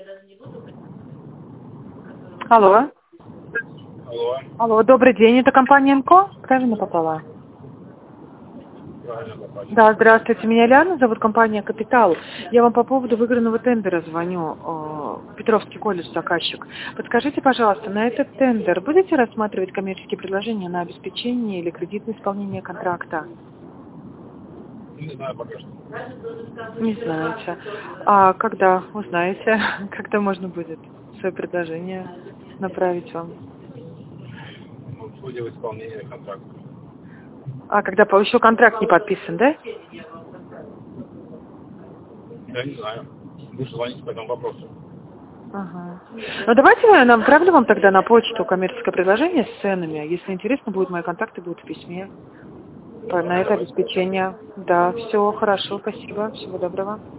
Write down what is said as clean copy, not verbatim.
Алло. Алло. Алло, добрый день, это компания МКО? Правильно попала? Правильно попали. Да, здравствуйте, меня Ляна зовут, компания «Капитал». Я вам по поводу выигранного тендера звоню, Петровский колледж, заказчик. Подскажите, пожалуйста, на этот тендер будете рассматривать коммерческие предложения на обеспечение или кредитное исполнение контракта? Не знаю пока что. Не знаете. А когда узнаете, когда можно будет свое предложение направить вам? Ну, в ходе исполнения контракта. А когда еще контракт не подписан, да? Я не знаю. Вы же звоните по этому вопросу. Ага. Ну давайте я направлю вам тогда на почту коммерческое предложение с ценами. Если интересно будет, мои контакты будут в письме. На это Давайте. обеспечение. Да, все хорошо, спасибо. Всего доброго.